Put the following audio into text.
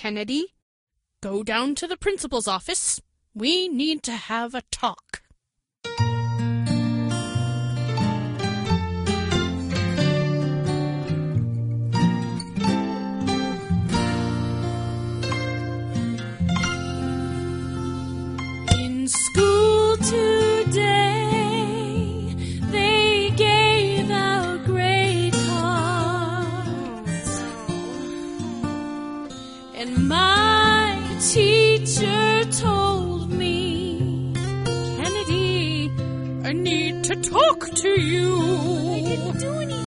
Kennedy. Go down to the principal's office. We need to have a talk. In school today, they gave out grade cards, and my teacher told me, Kennedy, I need to talk to you.